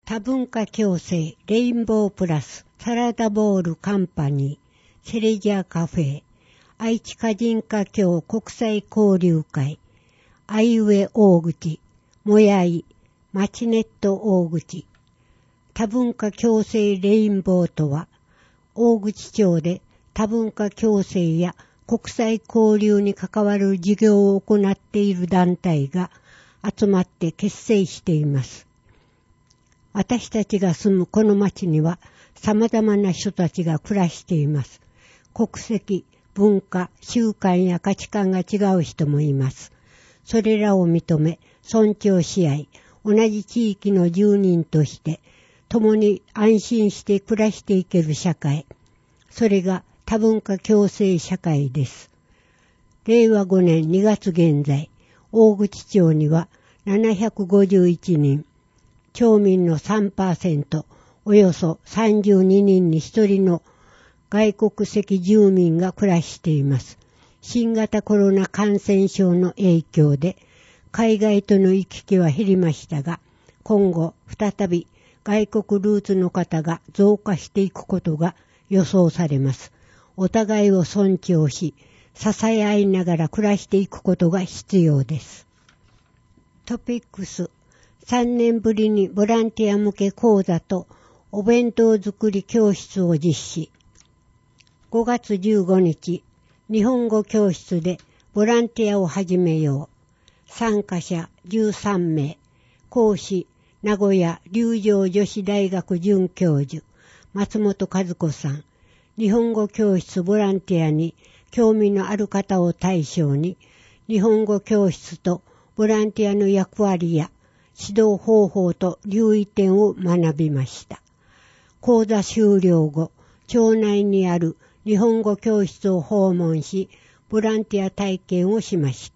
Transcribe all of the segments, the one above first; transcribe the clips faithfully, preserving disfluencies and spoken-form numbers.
多文化共生レインボープラスサラダボールカンパニーセレジャーカフェ愛知歌人華僑国際交流会アイウェ大口もやいマチネット大口多文化共生レインボーとは大口町で多文化共生や国際交流に関わる事業を行っている団体が集まって結成しています。私たちが住むこの町には様々な人たちが暮らしています。国籍、文化、習慣や価値観が違う人もいます。それらを認め、尊重し合い、同じ地域の住人として共に安心して暮らしていける社会。それが多文化共生社会です。れいわごねんにがつ現在、大口町にはななひゃくごじゅういちにん、町民の さんパーセント、およそさんじゅうににんにひとりの外国籍住民が暮らしています。新型コロナ感染症の影響で海外との行き来は減りましたが、今後再び外国ルーツの方が増加していくことが予想されます。お互いを尊重し、支え合いながら暮らしていくことが必要です。トピックスさんねんぶりにボランティア向け講座とお弁当作り教室を実施。ごがつじゅうごにち、日本語教室でボランティアを始めよう。参加者じゅうさんめい、講師、名古屋龍城女子大学准教授、松本和子さん。日本語教室ボランティアに興味のある方を対象に、日本語教室とボランティアの役割や指導方法と留意点を学びました。講座終了後、町内にある日本語教室を訪問し、ボランティア体験をしました。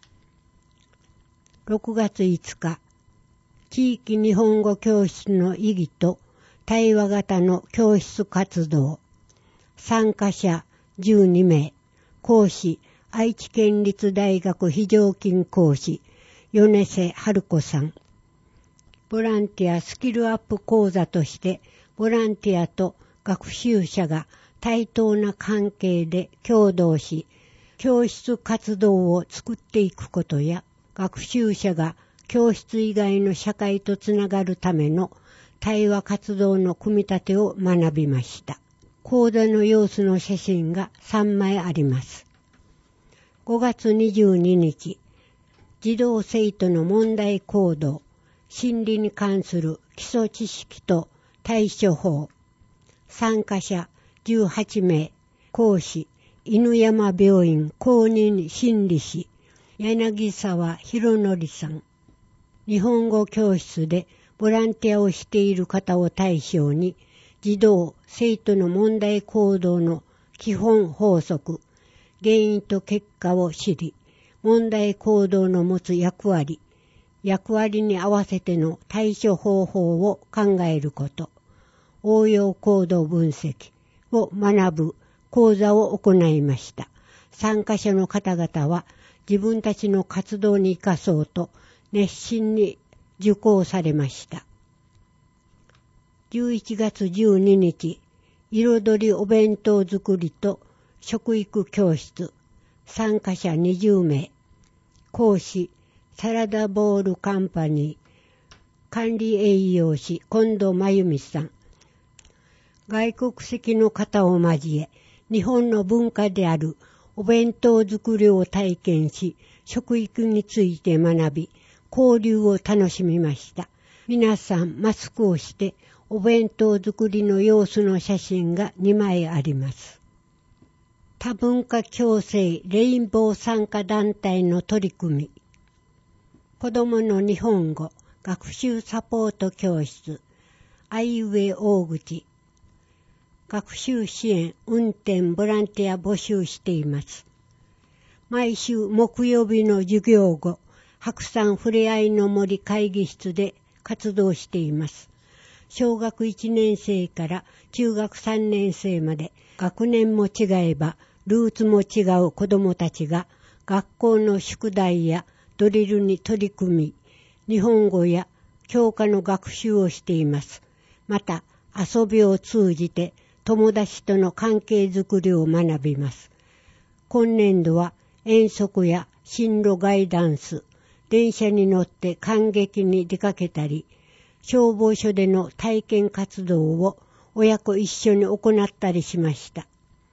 ろくがついつか、地域日本語教室の意義と対話型の教室活動。参加者じゅうにめい、講師、愛知県立大学非常勤講師、米瀬春子さん。ボランティアスキルアップ講座として、ボランティアと学習者が対等な関係で協働し、教室活動を作っていくことや、学習者が教室以外の社会とつながるための対話活動の組み立てを学びました。講座の様子の写真がさんまいあります。ごがつにじゅうににち、児童生徒の問題行動、心理に関する基礎知識と対処法。参加者じゅうはちめい、講師、犬山病院公認心理師、柳沢博則さん。日本語教室でボランティアをしている方を対象に、児童、生徒の問題行動の基本法則、原因と結果を知り、問題行動の持つ役割、役割に合わせての対処方法を考えること、応用行動分析を学ぶ講座を行いました。参加者の方々は自分たちの活動に生かそうと熱心に受講されました。じゅういちがつじゅうににち、彩りお弁当作りと食育教室、参加者にじゅうめい、講師、サラダボールカンパニー、管理栄養士、近藤真由美さん。外国籍の方を交え、日本の文化であるお弁当作りを体験し、食育について学び、交流を楽しみました。皆さんマスクをしてお弁当作りの様子の写真がにまいあります。多文化共生レインボー参加団体の取り組み。子どもの日本語学習サポート教室、アイウェイ大口。学習支援運転ボランティア募集しています。毎週木曜日の授業後、白山ふれあいの森会議室で活動しています。小学いちねんせいから中学さんねんせいまで学年も違えばルーツも違う子どもたちが学校の宿題やドリルに取り組み、日本語や教科の学習をしています。また、遊びを通じて友達との関係づくりを学びます。今年度は遠足や進路ガイダンス、電車に乗って観劇に出かけたり、消防署での体験活動を親子一緒に行ったりしました。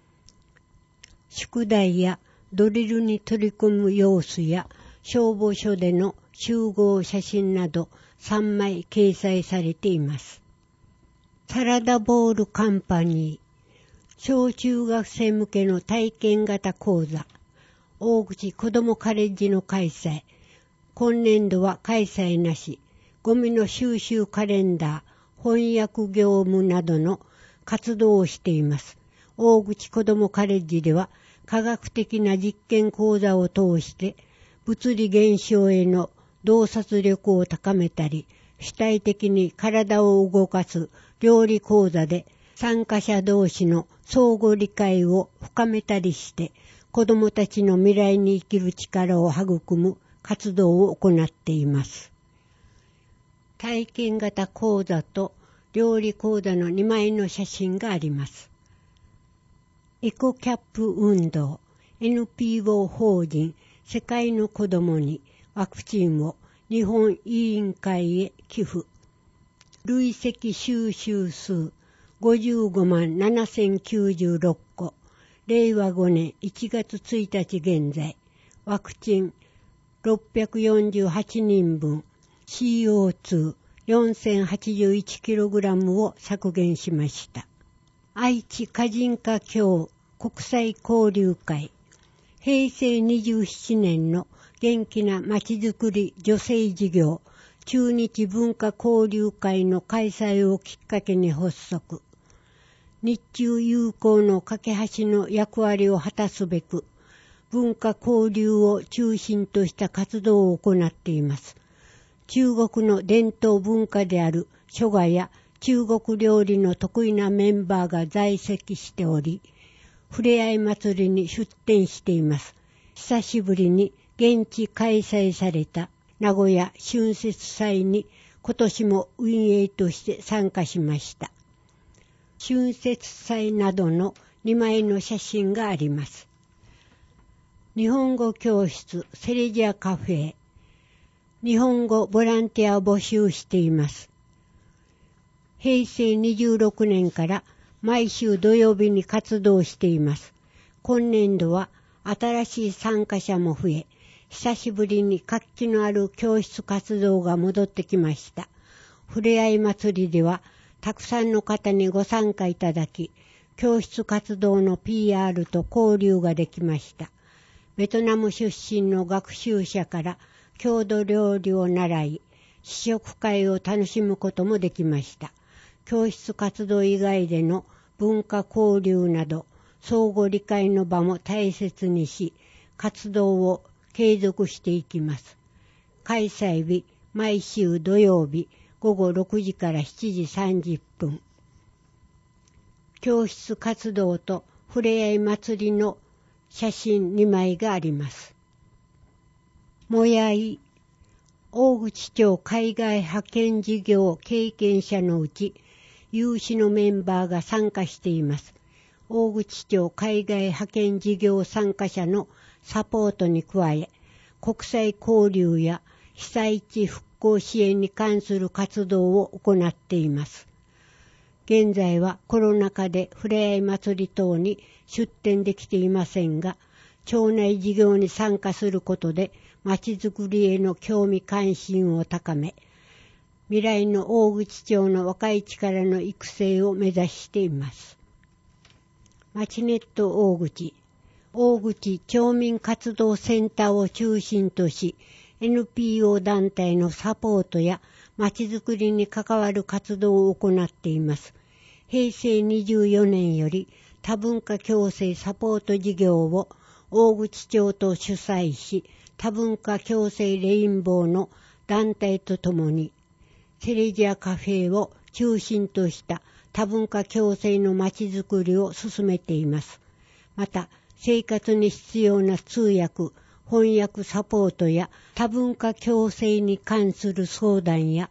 宿題やドリルに取り組む様子や消防署での集合写真などさんまい掲載されています。サラダボールカンパニー、小中学生向けの体験型講座、大口子どもカレッジの開催。今年度は開催なし、ゴミの収集カレンダー、翻訳業務などの活動をしています。大口子どもカレッジでは科学的な実験講座を通して物理現象への洞察力を高めたり、主体的に体を動かす料理講座で参加者同士の相互理解を深めたりして子どもたちの未来に生きる力を育む活動を行っています。体験型講座と料理講座のにまいの写真があります。エコキャップ運動 エヌピーオー 法人世界の子どもにワクチンを日本委員会へ寄付。累積収集数ごじゅうごまんななせんきゅうじゅうろっこ。れいわごねんいちがつついたち現在、ワクチンろっぴゃくよんじゅうはちにんぶん、シーオーツーよんせんはちじゅういちキログラム を削減しました。愛知歌人歌協国際交流会、へいせいにじゅうななねんの元気なまちづくり助成事業、中日文化交流会の開催をきっかけに発足。日中友好の架け橋の役割を果たすべく、文化交流を中心とした活動を行っています。中国の伝統文化である書画や中国料理の得意なメンバーが在籍しており、ふれあい祭りに出展しています。久しぶりに現地開催された名古屋春節祭に今年も運営として参加しました。春節祭などのにまいの写真があります。日本語教室セレジアカフェ、日本語ボランティアを募集しています。へいせいにじゅうろくねんから毎週土曜日に活動しています。今年度は新しい参加者も増え、久しぶりに活気のある教室活動が戻ってきました。ふれあい祭りではたくさんの方にご参加いただき、教室活動の ピーアール と交流ができました。ベトナム出身の学習者から郷土料理を習い、試食会を楽しむこともできました。教室活動以外での文化交流など相互理解の場も大切にし、活動を継続していきます。開催日、毎週土曜日ごごろくじからしちじさんじゅっぷん。教室活動とふれあい祭りの写真にまいがあります。もやい、大口町海外派遣事業経験者のうち、有志のメンバーが参加しています。大口町海外派遣事業参加者のサポートに加え、国際交流や被災地復興支援に関する活動を行っています。現在はコロナ禍でふれあい祭り等に出展できていませんが、町内事業に参加することでまちづくりへの興味関心を高め、未来の大口町の若い力の育成を目指しています。まちネット大口、大口町民活動センターを中心とし、エヌピーオー 団体のサポートやまちづくりに関わる活動を行っています。へいせいにじゅうよねんより多文化共生サポート事業を大口町と主催し、多文化共生レインボーの団体とともに、セレジアカフェを中心とした多文化共生のまちづくりを進めています。また、生活に必要な通訳、翻訳サポートや多文化共生に関する相談や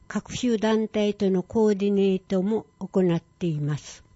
各種団体とのコーディネートも行っています。